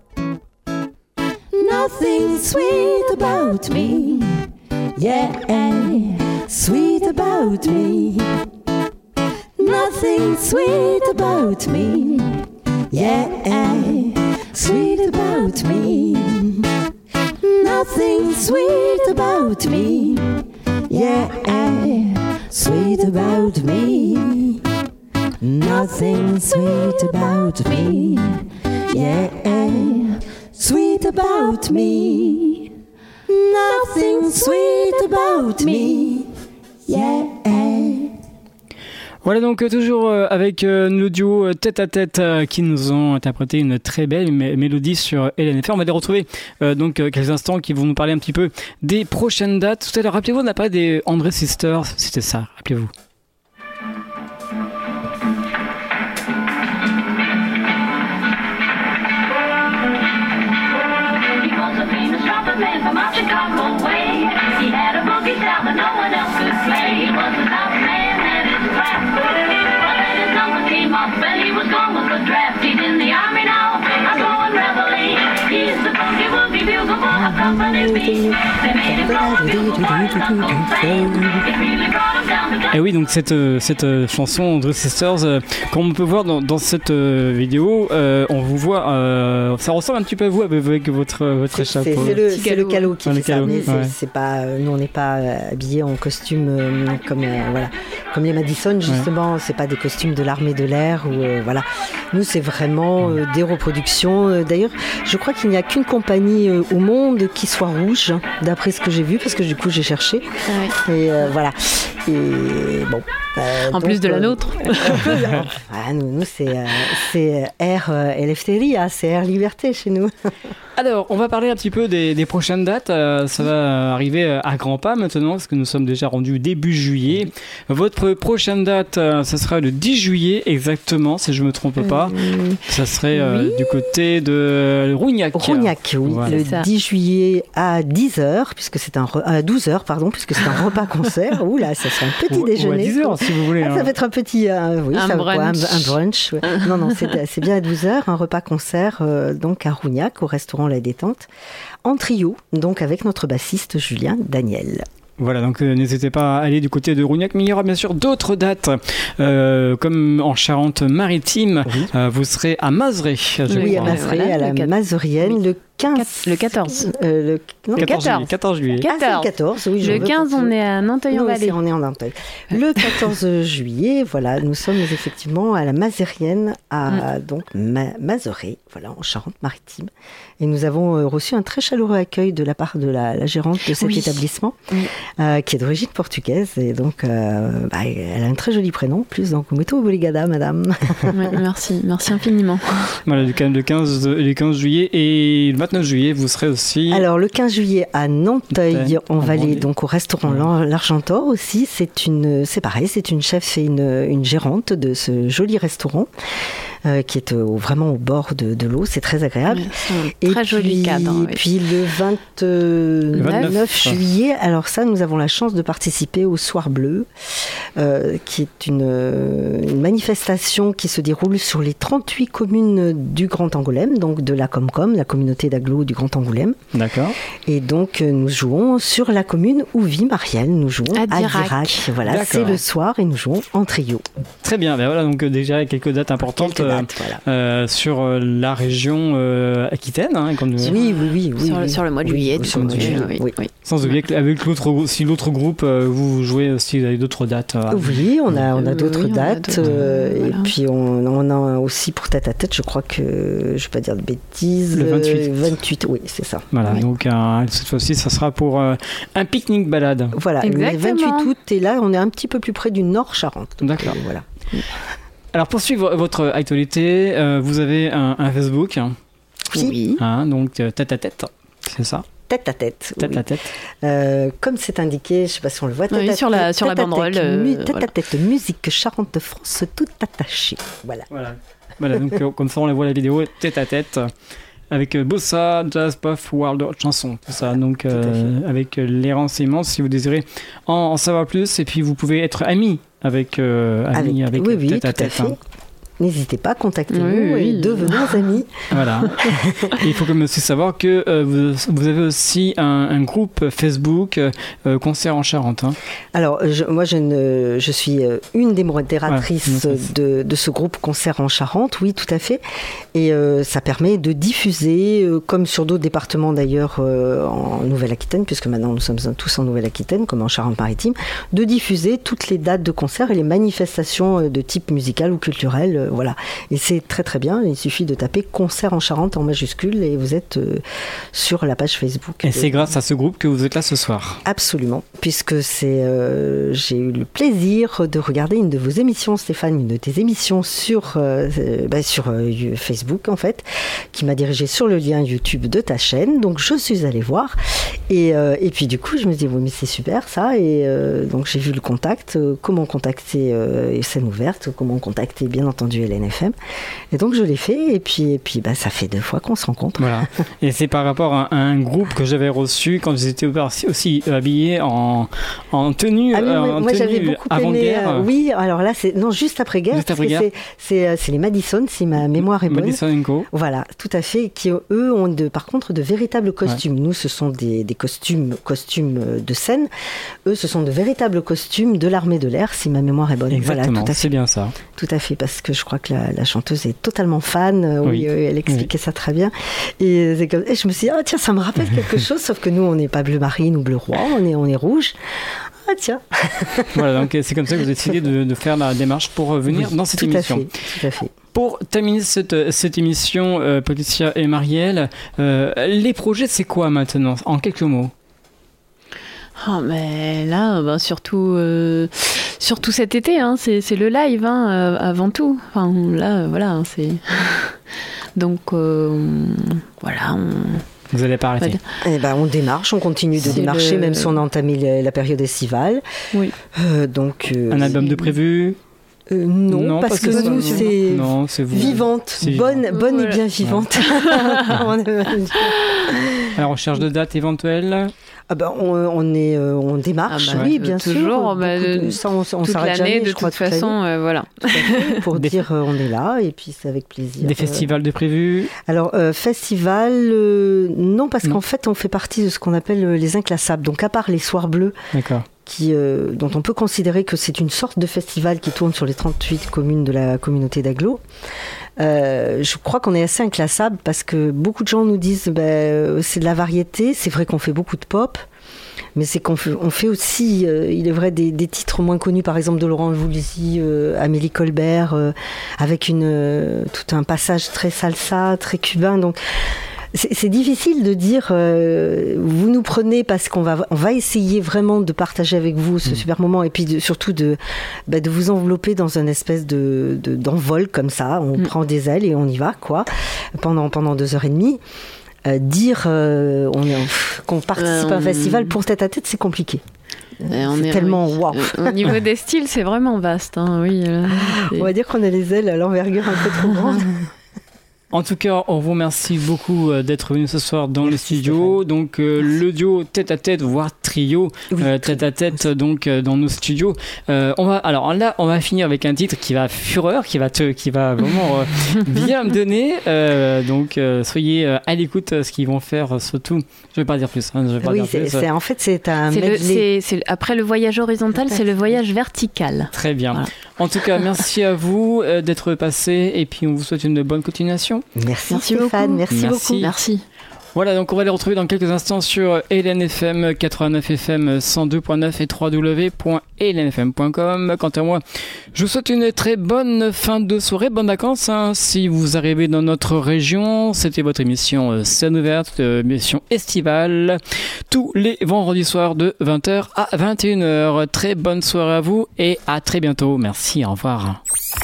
Nothing sweet about me, yeah, sweet about me. Nothing sweet about me, yeah, sweet about me. Nothing sweet about me, yeah, sweet about me. Nothing sweet about me, yeah, sweet about me. Nothing sweet about me, yeah. Voilà donc toujours avec nos duos tête à tête qui nous ont interprété une très belle mélodie sur LNFR. On va les retrouver donc quelques instants qui vont nous parler un petit peu des prochaines dates. Tout à l'heure, rappelez-vous, on a parlé des André Sisters, c'était ça, rappelez-vous. Et oui, donc cette chanson André Sisters, comme on peut voir dans cette vidéo, on vous voit, ça ressemble un petit peu à vous avec votre chapeau. C'est le calot qui fait ça, mais ouais. c'est pas, nous on n'est pas habillés en costume comme les Madison justement, ouais. C'est pas des costumes de l'armée de l'air ou voilà. Nous c'est vraiment des reproductions. D'ailleurs, je crois qu'il n'y a qu'une compagnie au monde qui soit rouge, d'après ce que j'ai vu, parce que du coup j'ai cherché. Ah ouais. Et voilà. Et bon. En donc, plus de la nôtre. Nous c'est Air Eleftheria, c'est Air Liberté chez nous. Alors, on va parler un petit peu des prochaines dates. Ça va arriver à grands pas maintenant, parce que nous sommes déjà rendus début juillet. Votre prochaine date, ça sera le 10 juillet exactement, si je ne me trompe pas. Ça serait oui. Du côté de Rougnac. Rougnac, oui. Voilà. Le 10 juillet à 10h, puisque c'est à 12h, pardon, puisque c'est un repas-concert. Ouh là, ça serait un petit déjeuner. Ou à 10h, si vous voulez. Ça va être un petit brunch. Ouais. Non, c'est bien à 12h, un repas-concert donc à Rougnac, au restaurant La Détente, en trio, donc avec notre bassiste Julien Daniel. Voilà, donc n'hésitez pas à aller du côté de Rougnac, mais il y aura bien sûr d'autres dates, comme en Charente-Maritime, vous serez à Mazeret, Oui, à Mazeret, à la Mazerienne, le 15. Le 14. Le 14 juillet. Ah, c'est le 14, oui. Le 15, on est à Nanteuil-en-Vallée. On est en Nanteuil. Le 14 juillet, voilà, nous sommes effectivement à la Mazerienne, à donc Mazeret, voilà, en Charente-Maritime. Et nous avons reçu un très chaleureux accueil de la part de la gérante de cet établissement, qui est d'origine portugaise. Et donc, elle a un très joli prénom, plus donc muito obrigada, madame. Merci infiniment. Voilà, le 15 juillet et le 29 juillet, vous serez aussi... Alors, le 15 juillet à Nanteuil-en-Vallée, donc au restaurant L'Argentor aussi. C'est pareil, c'est une chef et une gérante de ce joli restaurant. Qui est vraiment au bord de l'eau, c'est très agréable. Et très joli cadre. Et puis le 29 juillet, alors ça, nous avons la chance de participer au Soir Bleu, qui est une manifestation qui se déroule sur les 38 communes du Grand Angoulême, donc de la Comcom, la communauté d'agglo du Grand Angoulême. D'accord. Et donc nous jouons sur la commune où vit Marielle, nous jouons à Dirac. Voilà, d'accord. C'est le soir et nous jouons en trio. Très bien, ben voilà, donc déjà quelques dates importantes. Sur la région Aquitaine. Hein, oui. Sur le mois de juillet. Oui. Sans oublier qu'avec l'autre groupe, vous jouez aussi avec d'autres dates. Oui, on a d'autres dates. Et puis on a aussi pour tête à tête, je crois que, je ne vais pas dire de bêtises, le 28, oui, c'est ça. Voilà, donc cette fois-ci, ça sera pour un pique-nique balade. Voilà, le 28 août, et là, on est un petit peu plus près du Nord Charente. D'accord. Voilà. Alors, pour suivre votre actualité, vous avez un Facebook. Oui. Hein, donc, tête à tête, c'est ça? Tête à tête. Tête à tête. Comme c'est indiqué, je ne sais pas si on le voit, sur la banderole. Tête à tête, musique Charente de France, tout attaché. Voilà, donc comme ça, on voit la vidéo tête à tête. Avec bossa, jazz, pop, world, chanson, tout ça. Donc, avec les renseignements, si vous désirez en savoir plus. Et puis, vous pouvez être amis avec tête à tête. Fait. N'hésitez pas, contactez-nous et devenons amis. Voilà. Et il faut quand même aussi savoir que vous avez aussi un groupe Facebook Concert en Charente. Hein. Alors, je suis une des modératrices de ce groupe Concert en Charente, oui, tout à fait. Et ça permet de diffuser, comme sur d'autres départements d'ailleurs en Nouvelle-Aquitaine, puisque maintenant nous sommes tous en Nouvelle-Aquitaine, comme en Charente-Maritime, de diffuser toutes les dates de concert et les manifestations de type musical ou culturel. Voilà. Et c'est très très bien, il suffit de taper Concert en Charente en majuscule et vous êtes sur la page Facebook. Et c'est grâce à ce groupe que vous êtes là ce soir. Absolument, puisque j'ai eu le plaisir de regarder une de vos émissions, Stéphane, une de tes émissions sur Facebook en fait, qui m'a dirigée sur le lien YouTube de ta chaîne, donc je suis allée voir et puis du coup je me suis dit oui mais c'est super ça et donc j'ai vu le contact, comment contacter Scène Ouverte, comment contacter bien entendu LNFM. Et donc je l'ai fait et puis ça fait 2 fois qu'on se rencontre. Voilà. Et c'est par rapport à un groupe que j'avais reçu quand j'étais aussi habillé en tenue moi j'avais beaucoup avant-guerre. Oui, alors là c'est juste après guerre. Juste après guerre. C'est les Madison, si ma mémoire est bonne. Madison & Co. Voilà, tout à fait, qui eux ont par contre de véritables costumes. Ouais. Nous ce sont des costumes de scène. Eux ce sont de véritables costumes de l'armée de l'air, si ma mémoire est bonne. Exactement, voilà, c'est bien ça. Tout à fait, parce que je crois que la chanteuse est totalement fan. Oui, elle expliquait ça très bien. Et je me suis dit, tiens, ça me rappelle quelque chose, sauf que nous, on n'est pas bleu marine ou bleu roi, on est rouge. Ah tiens. Voilà, donc c'est comme ça que vous avez décidé de faire la démarche pour venir dans cette émission. Tout à fait. Pour terminer cette émission, Patricia et Marielle, les projets, c'est quoi maintenant, en quelques mots? Mais là, surtout cet été, hein, c'est le live avant tout. Enfin, là, voilà, c'est... Donc, voilà, Vous n'allez pas arrêter. On démarche, on continue de démarcher, même si on a entamé la période estivale. Oui. Donc, un album de prévu? Non, parce que nous, c'est vivante, bonne et bien vivante. À la recherche de dates éventuelles? On démarche, oui, bien toujours, sûr. Ça, on toute s'arrête l'année, jamais, de je crois, toute façon, voilà. Pour dire on est là, et puis c'est avec plaisir. Des festivals de prévus? Alors, festival, non, parce qu'en fait, on fait partie de ce qu'on appelle les inclassables. Donc, à part les Soirs Bleus, D'accord. dont on peut considérer que c'est une sorte de festival qui tourne sur les 38 communes de la communauté d'Aglo. Je crois qu'on est assez inclassable parce que beaucoup de gens nous disent c'est de la variété. C'est vrai qu'on fait beaucoup de pop, mais c'est qu'on fait aussi, il est vrai, des titres moins connus, par exemple de Laurent Voulzy, Amélie Colbert, avec tout un passage très salsa, très cubain. Donc c'est difficile de dire vous nous prenez parce qu'on va essayer vraiment de partager avec vous ce super moment, et puis surtout de vous envelopper dans une espèce d'envol comme ça. On prend des ailes et on y va, quoi, pendant 2h30. Dire qu'on participe à un festival pour tête à tête, c'est compliqué. C'est tellement waouh. Au niveau des styles, c'est vraiment vaste, hein, oui. On va dire qu'on a les ailes à l'envergure un peu trop grande. En tout cas, on vous remercie beaucoup d'être venu ce soir dans le studio. Stéphane. Donc le duo tête à tête, voire trio tête à tête, donc dans nos studios. On va finir avec un titre qui va fureur, qui va vraiment bien me donner. Donc soyez à l'écoute ce qu'ils vont faire, surtout. Je vais pas dire plus. En fait c'est un. C'est après le voyage horizontal, c'est le voyage vertical. Très bien. Voilà. En tout cas, merci à vous d'être passé, et puis on vous souhaite une bonne continuation. Merci Stéphane, merci beaucoup. Merci. Voilà, donc on va les retrouver dans quelques instants sur LNFM 89 FM 102.9 et www.lnfm.com. Quant à moi, je vous souhaite une très bonne fin de soirée, bonnes vacances. Si vous arrivez dans notre région, c'était votre émission Scène ouverte, émission estivale, tous les vendredis soirs de 20h à 21h. Très bonne soirée à vous et à très bientôt. Merci, au revoir.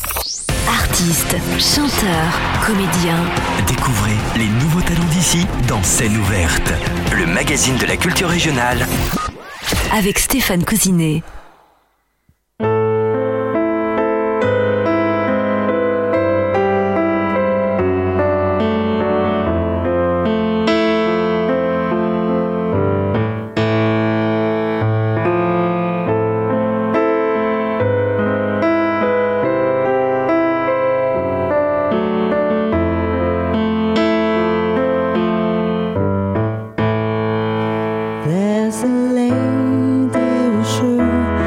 Artistes, chanteurs, comédiens. Découvrez les nouveaux talents d'ici dans Scène ouverte, le magazine de la culture régionale. Avec Stéphane Cousinet. There's a lady with sure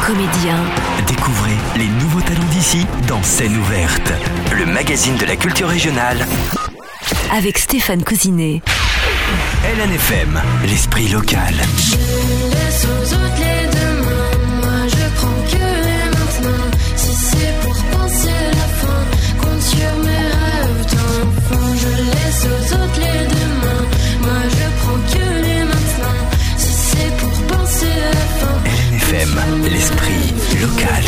comédien. Découvrez les nouveaux talents d'ici dans Scène ouverte, le magazine de la culture régionale. Avec Stéphane Cousinet. LNFM, l'esprit local. Je laisse aux autres les demain, moi je prends que les maintenant. Si c'est pour penser la fin, compte sur mes rêves d'enfant. Je laisse aux autres les demain, moi je prends que les maintenant. Si c'est pour penser la fin. LNFM, l'esprit local.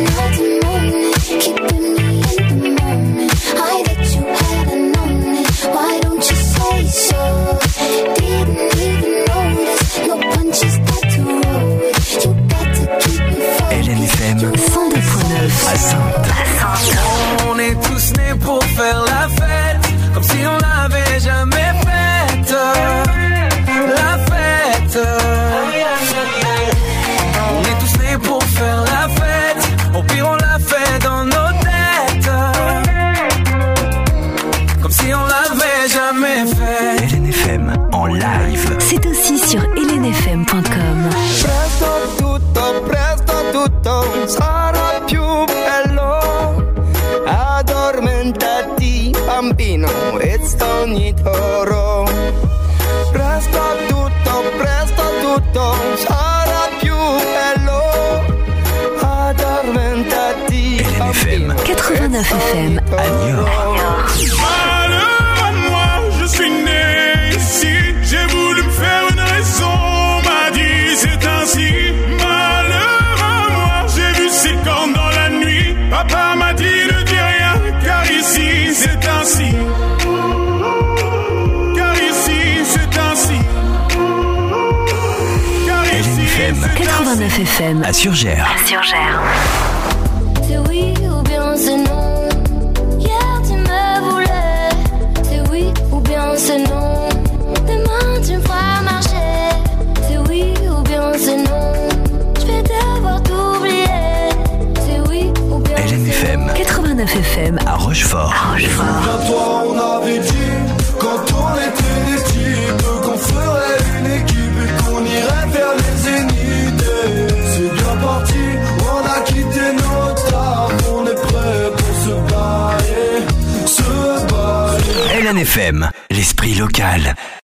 LNFM 102.9 à Sainte. On est tous nés pour faire la fête, comme si on l'avait jamais faite. La fête. On est tous nés pour faire la fête, au pire on la fait dans nos têtes, comme si on l'avait jamais fait. LNFM en live. C'est aussi sur lnfm.com. Presto tutto sarà più bello. Addormentati bambino e sogni d'oro. Presto tutto sarà più bello. Addormentati LNFM 89 FM à Niort. Malheur à moi, je suis né ici. J'ai voulu me faire une raison, m'a dit c'est ainsi. Malheur à moi, j'ai vu ses cornes dans la nuit. Papa m'a dit ne dis rien, car ici c'est ainsi. Car ici c'est ainsi. Car ici LNFM 89 FM à Surgères. C'est oui ou bien c'est non. Hier tu me voulais. C'est oui ou bien c'est non. Demain tu me feras marcher. C'est oui ou bien c'est non. Je vais devoir t'oublier. C'est oui ou bien c'est non. LNFM 89 FM à Rochefort. Toi on avait dit, quand on était des types, qu'on ferait une équipe et qu'on irait vers les zéniths. C'est bien parti, on a quitté nos tables, on est prêt pour se bailler. LNFM, l'esprit local.